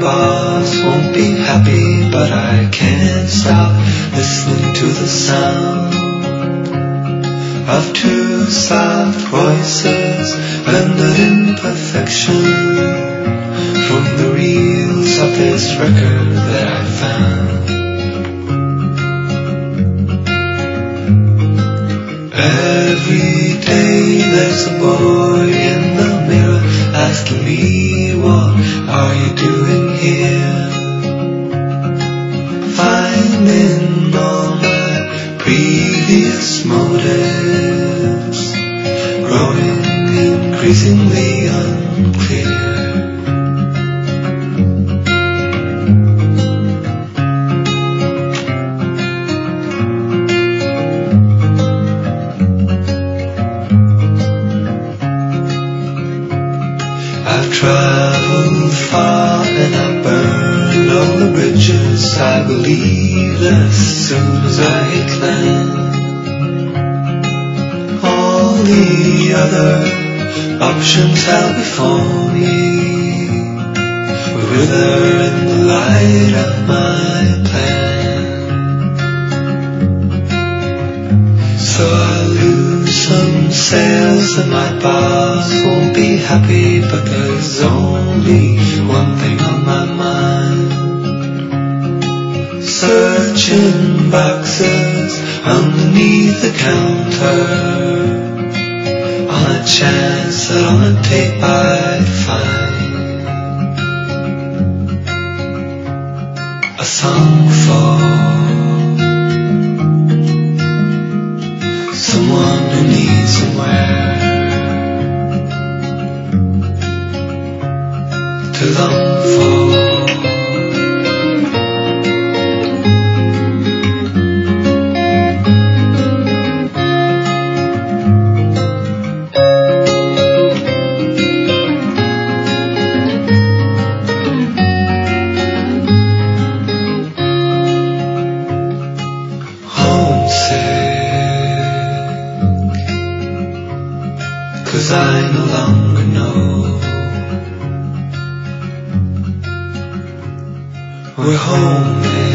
boss won't be happy, but I can't stop listening to the sound of two soft voices blended in perfection from the reels of this record that I found. Every day there's a boy in the mirror asking me, what are you doing here? Finding all my previous motives growing increasingly unclear. Traveled far and I burned all the bridges I believed as soon as I hit land. All the other options held before me would wither in the light of my plan. So I lose some sails and my boss won't be happy, but there's only one thing on my mind. Searching boxes underneath the counter on a chance that on a tape I'd find a song for someone who needs somewhere to long for. I no longer know where home is.